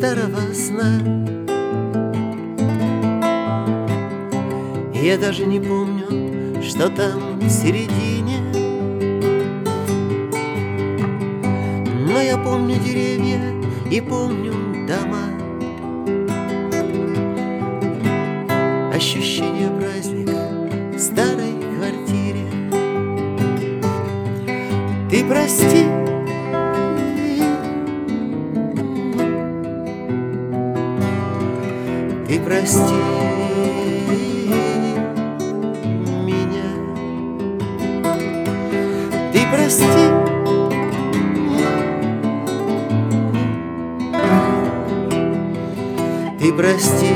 старого сна. Я даже не помню, что там в середине, но я помню деревья и помню дома. Ощущение праздника в старой квартире. Ты прости, ты прости меня, ты прости, ты прости.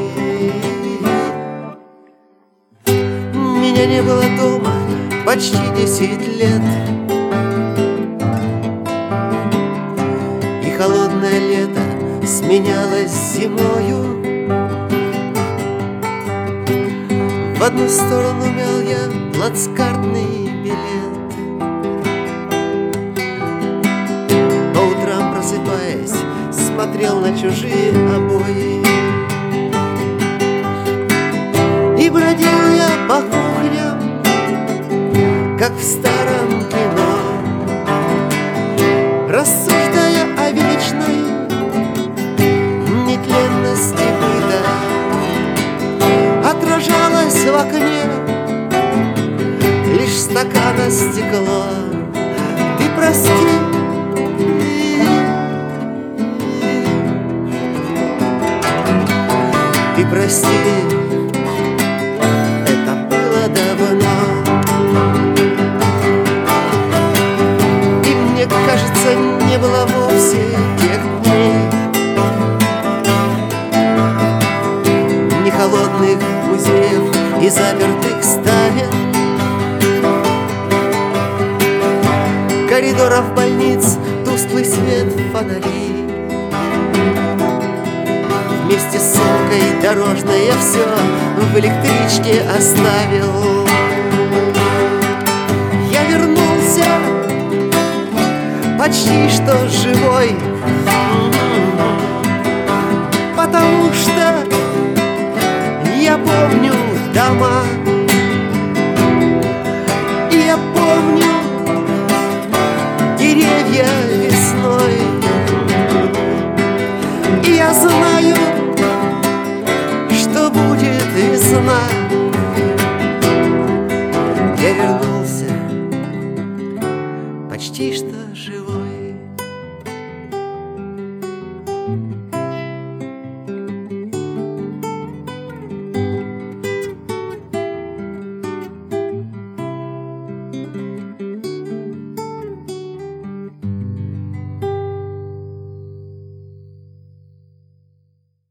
Меня не было дома почти 10 лет, и холодное лето сменялось зимою. В одну сторону мял я плацкартный билет. По утрам, просыпаясь, смотрел на чужие обои. И бродил я по кухням, как в старом кино, рассуждая о вечной нетленности быта. Отражалось в окне лишь стакана стекло. Ты прости, ты прости, это было давно. И мне кажется, не было вовсе тех дней, ни холодных музеев и запертых ставен, коридоров больниц, тусклый свет фонарей. Вместе с сумкой дорожной я все в электричке оставил. Я вернулся почти что живой, потому что я помню дома, и я помню деревья весной, и я знаю, что будет весна. Я вернулся почти что живой.